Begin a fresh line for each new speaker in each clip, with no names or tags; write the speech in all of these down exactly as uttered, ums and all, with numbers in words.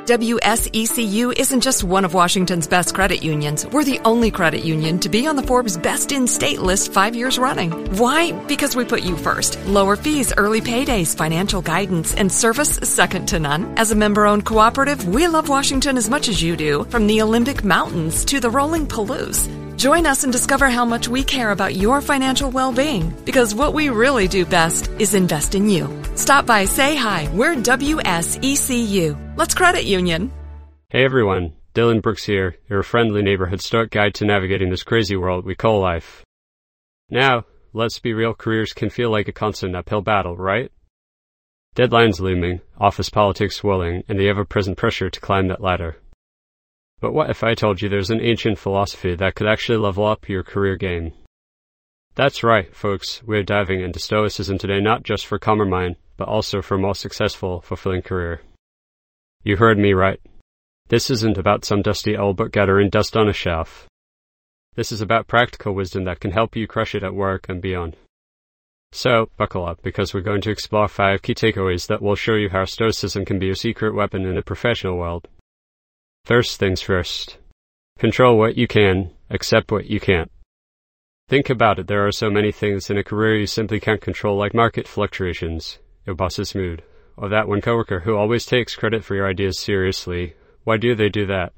W S E C U isn't just one of Washington's best credit unions. We're the only credit union to be on the Forbes Best in State list five years running. Why? Because we put you first. Lower fees, early paydays, financial guidance, and service second to none. As a member-owned cooperative, we love Washington as much as you do, from the Olympic Mountains to the rolling Palouse. Join us and discover how much we care about your financial well-being, because what we really do best is invest in you. Stop by, say hi. We're W S E C U. Let's credit union.
Hey everyone, Dylan Brooks here, your friendly neighborhood Stoic guide to navigating this crazy world we call life. Now, let's be real, careers can feel like a constant uphill battle, right? Deadlines looming, office politics swirling, and the ever-present pressure to climb that ladder. But what if I told you there's an ancient philosophy that could actually level up your career game? That's right, folks, we're diving into Stoicism today, not just for calmer mind, but also for a more successful, fulfilling career. You heard me right. This isn't about some dusty old book gathering dust on a shelf. This is about practical wisdom that can help you crush it at work and beyond. So, buckle up, because we're going to explore five key takeaways that will show you how Stoicism can be a secret weapon in the professional world. First things first. Control what you can, accept what you can't. Think about it, there are so many things in a career you simply can't control, like market fluctuations, your boss's mood, or that one coworker who always takes credit for your ideas seriously. Why do they do that?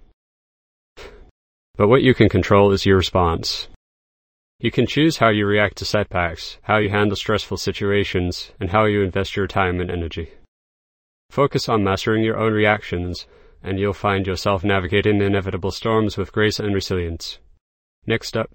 But what you can control is your response. You can choose how you react to setbacks, how you handle stressful situations, and how you invest your time and energy. Focus on mastering your own reactions, and you'll find yourself navigating the inevitable storms with grace and resilience. Next up,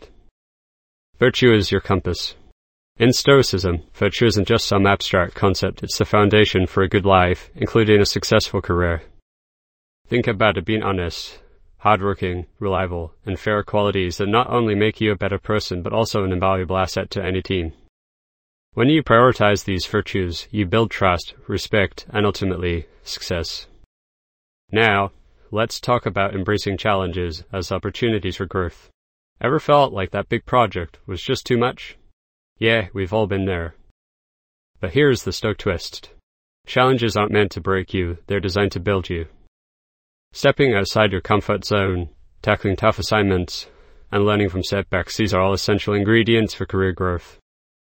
virtue is your compass. In Stoicism, virtue isn't just some abstract concept, it's the foundation for a good life, including a successful career. Think about it, being honest, hardworking, reliable, and fair qualities that not only make you a better person, but also an invaluable asset to any team. When you prioritize these virtues, you build trust, respect, and ultimately, success. Now, let's talk about embracing challenges as opportunities for growth. Ever felt like that big project was just too much? Yeah, we've all been there. But here's the Stoic twist. Challenges aren't meant to break you, they're designed to build you. Stepping outside your comfort zone, tackling tough assignments, and learning from setbacks, these are all essential ingredients for career growth.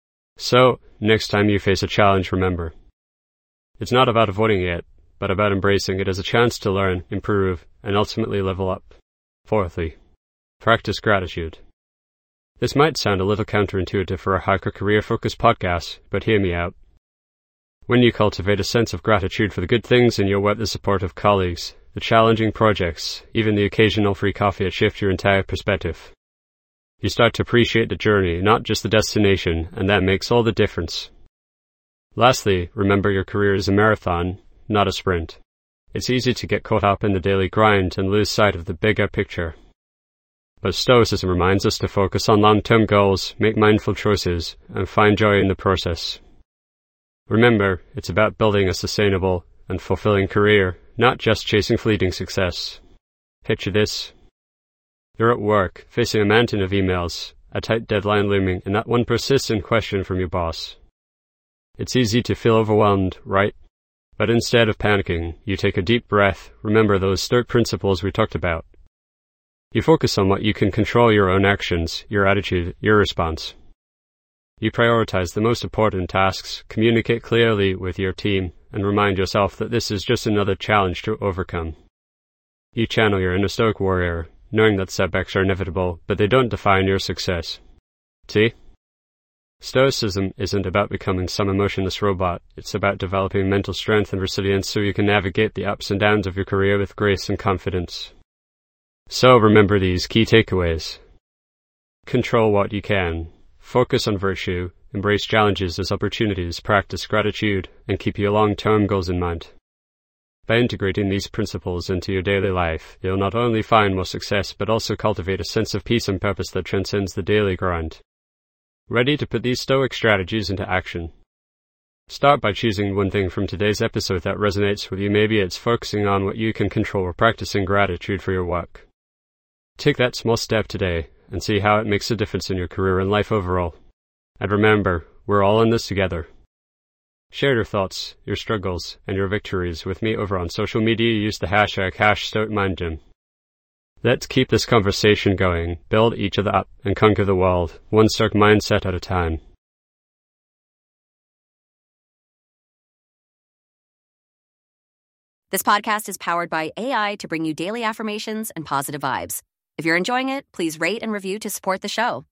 So, next time you face a challenge, remember, it's not about avoiding it, but about embracing it as a chance to learn, improve, and ultimately level up. Fourthly, practice gratitude. This might sound a little counterintuitive for a hiker career-focused podcast, but hear me out. When you cultivate a sense of gratitude for the good things in your work, the support of colleagues, the challenging projects, even the occasional free coffee, it shifts your entire perspective. You start to appreciate the journey, not just the destination, and that makes all the difference. Lastly, remember your career is a marathon, not a sprint. It's easy to get caught up in the daily grind and lose sight of the bigger picture. But Stoicism reminds us to focus on long-term goals, make mindful choices, and find joy in the process. Remember, it's about building a sustainable and fulfilling career, not just chasing fleeting success. Picture this. You're at work, facing a mountain of emails, a tight deadline looming, and that one persistent question from your boss. It's easy to feel overwhelmed, right? But instead of panicking, you take a deep breath, remember those Stoic principles we talked about. You focus on what you can control, your own actions, your attitude, your response. You prioritize the most important tasks, communicate clearly with your team, and remind yourself that this is just another challenge to overcome. You channel your inner Stoic warrior, knowing that setbacks are inevitable, but they don't define your success. See? Stoicism isn't about becoming some emotionless robot. It's about developing mental strength and resilience so you can navigate the ups and downs of your career with grace and confidence. So remember these key takeaways. Control what you can. Focus on virtue. Embrace challenges as opportunities. Practice gratitude. And keep your long-term goals in mind. By integrating these principles into your daily life, you'll not only find more success, but also cultivate a sense of peace and purpose that transcends the daily grind. Ready to put these Stoic strategies into action? Start by choosing one thing from today's episode that resonates with you. Maybe it's focusing on what you can control or practicing gratitude for your work. Take that small step today and see how it makes a difference in your career and life overall. And remember, we're all in this together. Share your thoughts, your struggles, and your victories with me over on social media. Use the hashtag HashStoicMindGym. Let's keep this conversation going, build each other up, and conquer the world, one stoic mindset at a time.
This podcast is powered by A I to bring you daily affirmations and positive vibes. If you're enjoying it, please rate and review to support the show.